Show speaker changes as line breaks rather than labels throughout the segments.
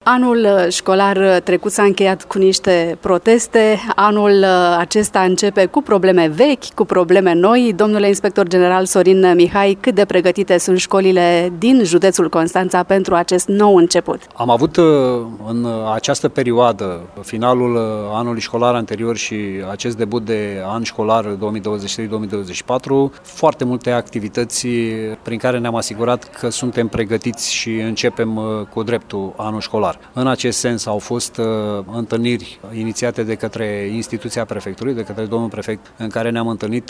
Anul școlar trecut s-a încheiat cu niște proteste. Anul acesta începe cu probleme vechi, cu probleme noi. Domnule inspector general Sorin Mihai, cât de pregătite sunt școlile din județul Constanța pentru acest nou început?
Am avut în această perioadă, finalul anului școlar anterior și acest debut de an școlar 2023-2024, foarte multe activități prin care ne-am asigurat că suntem pregătiți și începem cu dreptul anul școlar. În acest sens au fost întâlniri inițiate de către instituția prefectului, de către domnul prefect, în care ne-am întâlnit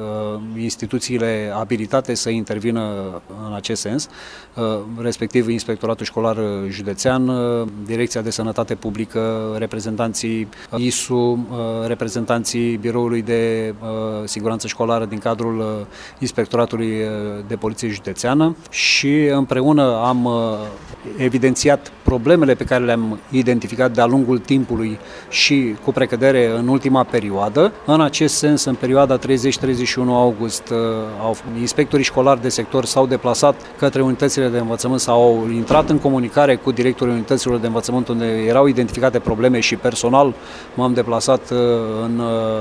instituțiile abilitate să intervină în acest sens, respectiv Inspectoratul Școlar Județean, Direcția de Sănătate Publică, reprezentanții ISU, reprezentanții Biroului de Siguranță Școlară din cadrul Inspectoratului de Poliție Județeană și împreună am evidențiat problemele pe care le-am identificat de-a lungul timpului și cu precădere în ultima perioadă. În acest sens, în perioada 30-31 august, inspectorii școlari de sector s-au deplasat către unitățile de învățământ sau au intrat în comunicare cu directorii unităților de învățământ unde erau identificate probleme și personal m-am deplasat în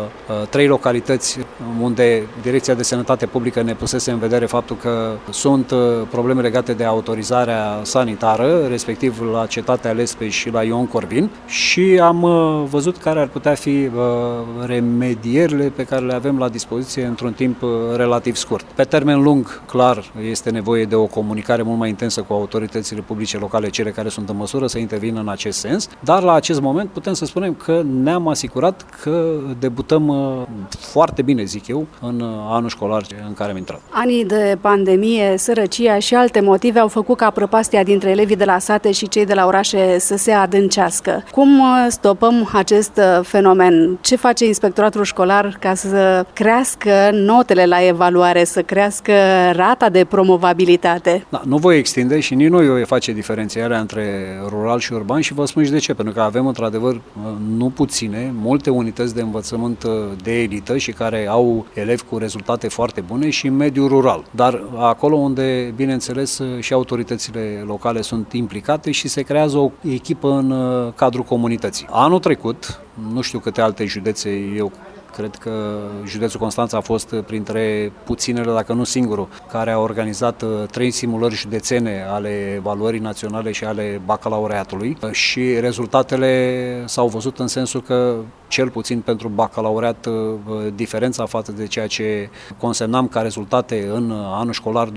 3 localități unde Direcția de Sănătate Publică ne pusese în vedere faptul că sunt probleme legate de autorizarea sanitară, respectiv la Cetatea Lespe și la Ion Corvin și am văzut care ar putea fi remedierile pe care le avem la dispoziție într-un timp relativ scurt. Pe termen lung, clar, este nevoie de o comunicare mult mai intensă cu autoritățile publice locale, cele care sunt în măsură să intervină în acest sens, dar la acest moment putem să spunem că ne-am asigurat că debutăm foarte bine, zic eu, în anul școlar în care am intrat.
Anii de pandemie, sărăcia și alte motive au făcut ca prăpastia dintre elevii de la sate și cei de la orașe să se adâncească. Cum stopăm acest fenomen? Ce face inspectoratul școlar ca să crească notele la evaluare, să crească rata de promovabilitate?
Da, nu voi extinde și nici noi face diferențierea între rural și urban și vă spun și de ce, pentru că avem într-adevăr nu puține, multe unități de învățământ de elită și care au elevi cu rezultate foarte bune și în mediul rural. Dar acolo unde, bineînțeles, și autoritățile locale sunt implicate și se creează o echipă în cadrul comunității. Anul trecut, nu știu câte alte județe, eu cred că județul Constanța a fost printre puținele, dacă nu singurul, care a organizat 3 simulări județene ale evaluării naționale și ale bacalaureatului și rezultatele s-au văzut în sensul că, cel puțin pentru bacalaureat, diferența față de ceea ce consemnam ca rezultate în anul școlar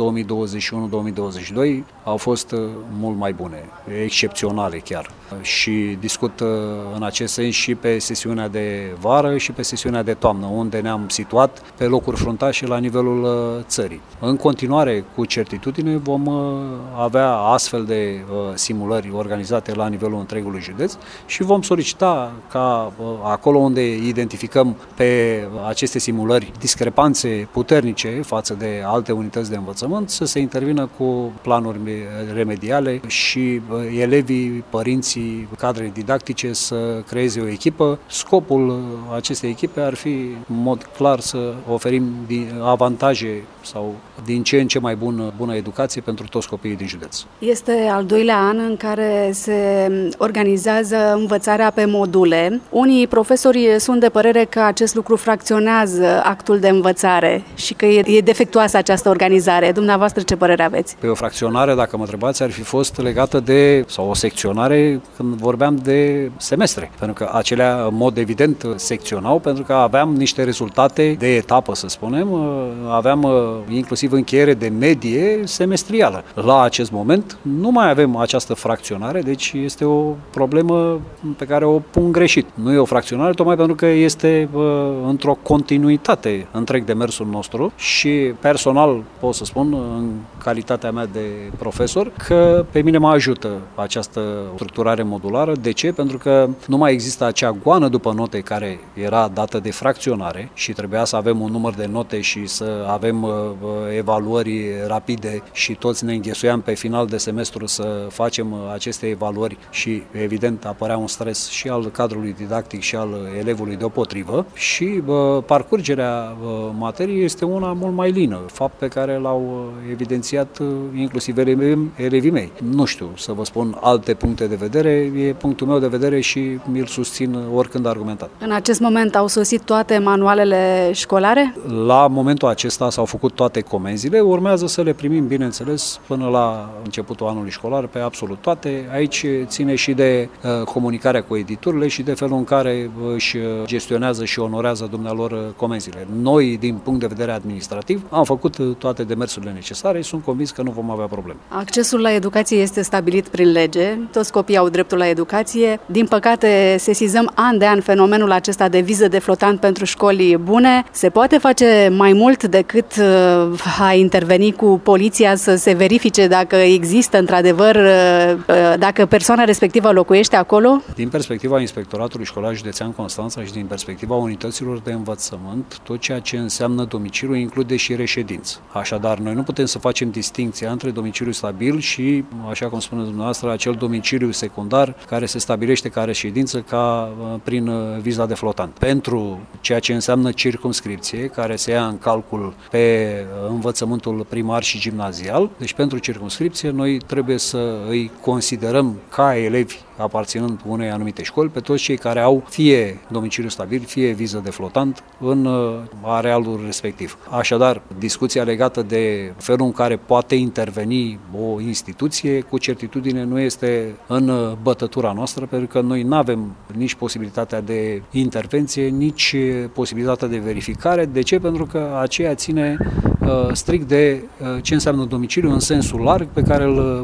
2021-2022 au fost mult mai bune, excepționale chiar. Și discut în acest sens și pe sesiunea de vară și pe sesiunea de toamnă, unde ne-am situat pe locuri fruntașe la nivelul țării. În continuare, cu certitudine, vom avea astfel de simulări organizate la nivelul întregului județ și vom solicita ca acolo unde identificăm pe aceste simulări discrepanțe puternice față de alte unități de învățământ, să se intervină cu planuri remediale și elevii, părinții, cadre didactice să creeze o echipă. Scopul acestei echipe ar fi, în mod clar, să oferim avantaje sau din ce în ce mai bună educație pentru toți copiii din județ.
Este al doilea an în care se organizează învățarea pe module. Unii profesori sunt de părere că acest lucru fracționează actul de învățare și că e defectuoasă această organizare. Dumneavoastră ce părere aveți?
Pe o fracționare, dacă mă întrebați, ar fi fost legată de, sau o secționare când vorbeam de semestre, pentru că acelea, în mod evident, secționau, pentru că aveam niște rezultate de etapă, să spunem, aveam inclusiv încheiere de medie semestrială. La acest moment nu mai avem această fracționare, deci este o problemă pe care o pun greșit. Nu e o fracționare, tocmai pentru că este într-o continuitate întreg demersul nostru și personal pot să spun, în calitatea mea de profesor, că pe mine mă ajută această structurare modulară. De ce? Pentru că nu mai există acea goană după note care era dată de fracționare și trebuia să avem un număr de note și să avem evaluări rapide și toți ne înghesuiam pe final de semestru să facem aceste evaluări și evident apărea un stres și al cadrului didactic și al al elevului deopotrivă și parcurgerea materiei este una mult mai lină, fapt pe care l-au evidențiat inclusiv elevii mei. Nu știu să vă spun alte puncte de vedere, e punctul meu de vedere și mi-l susțin oricând argumentat.
În acest moment au sosit toate manualele școlare?
La momentul acesta s-au făcut toate comenzile, urmează să le primim, bineînțeles, până la începutul anului școlar pe absolut toate. Aici ține și de comunicarea cu editurile și de felul în care își gestionează și onorează dumnealor comenzile. Noi, din punct de vedere administrativ, am făcut toate demersurile necesare și sunt convins că nu vom avea probleme.
Accesul la educație este stabilit prin lege, toți copiii au dreptul la educație. Din păcate, sesizăm an de an fenomenul acesta de viză de flotant pentru școli bune. Se poate face mai mult decât a interveni cu poliția să se verifice dacă există într-adevăr, dacă persoana respectivă locuiește acolo?
Din perspectiva Inspectoratului Școlar Județean Constanța și din perspectiva unităților de învățământ, tot ceea ce înseamnă domiciliu include și reședință. Așadar, noi nu putem să facem distincția între domiciliu stabil și, așa cum spuneți dumneavoastră, acel domiciliu secundar care se stabilește ca reședință prin viza de flotant. Pentru ceea ce înseamnă circumscripție, care se ia în calcul pe învățământul primar și gimnazial, deci pentru circumscripție noi trebuie să îi considerăm ca elevi aparținând unei anumite școli pe toți cei care au fie domiciliu stabil, fie viză de flotant în arealul respectiv. Așadar, discuția legată de felul în care poate interveni o instituție, cu certitudine nu este în bătătura noastră, pentru că noi nu avem nici posibilitatea de intervenție, nici posibilitatea de verificare. De ce? Pentru că aceea ține strict de ce înseamnă domiciliu în sensul larg pe care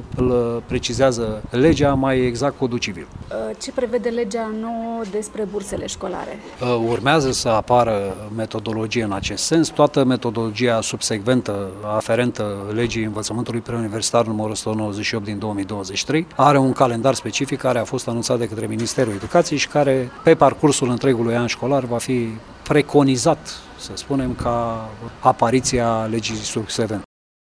îl precizează legea, mai exact codul civil.
Ce prevede legea nouă despre bursele școlare?
Urmează să apară metodologie în acest sens. Toată metodologia subsecventă aferentă legii învățământului preuniversitar numărul 198 din 2023 are un calendar specific care a fost anunțat de către Ministerul Educației și care pe parcursul întregului an școlar va fi preconizat, să spunem, ca apariția legii subsecvente.